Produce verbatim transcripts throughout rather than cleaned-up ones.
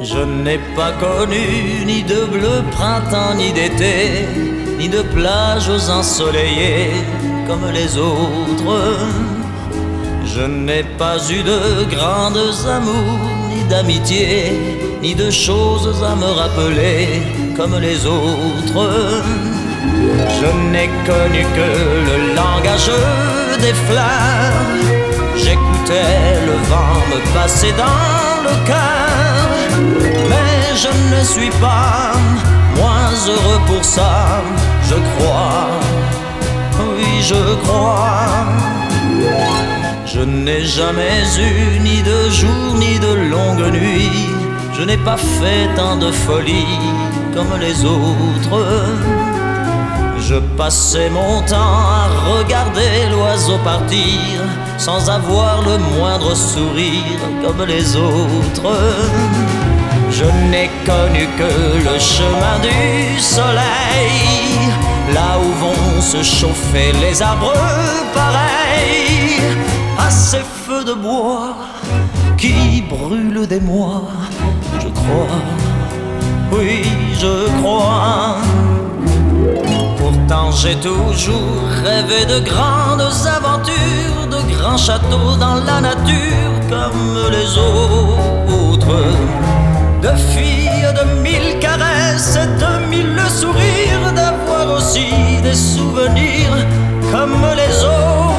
Je n'ai pas connu ni de bleu printemps ni d'été, ni de plages ensoleillées comme les autres. Je n'ai pas eu de grandes amours, ni d'amitié, ni de choses à me rappeler comme les autres. Je n'ai connu que le langage des fleurs. J'écoutais le vent me passer dans le cœur. Mais je ne suis pas moins heureux pour ça, je crois, oui je crois. Je n'ai jamais eu ni de jour ni de longue nuit. Je n'ai pas fait tant de folie comme les autres. Je passais mon temps à regarder l'oiseau partir, sans avoir le moindre sourire comme les autres. Je n'ai connu que le chemin du soleil, là où vont se chauffer les arbres pareils à ces feux de bois qui brûlent des mois. Je crois, oui je crois. Pourtant j'ai toujours rêvé de grandes aventures, de grands châteaux dans la nature comme les autres, de filles, de mille caresses et de mille sourires, d'avoir aussi des souvenirs comme les autres.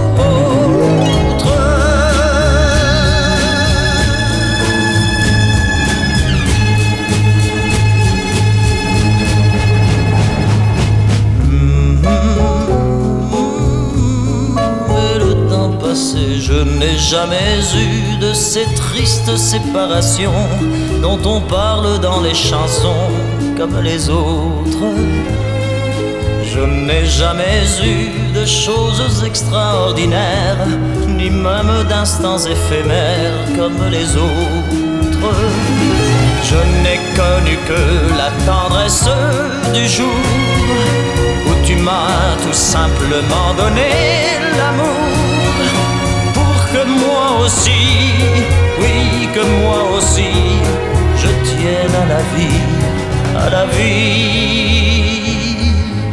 Je n'ai jamais eu de ces tristes séparations dont on parle dans les chansons comme les autres. Je n'ai jamais eu de choses extraordinaires, ni même d'instants éphémères comme les autres. Je n'ai connu que la tendresse du jour où tu m'as tout simplement donné l'amour. Que moi aussi, oui que moi aussi, je tienne à la vie, à la vie,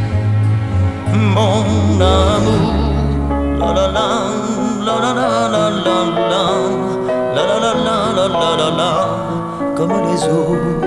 mon amour. La la la, la la la la la la, la la la la la la la, comme les autres.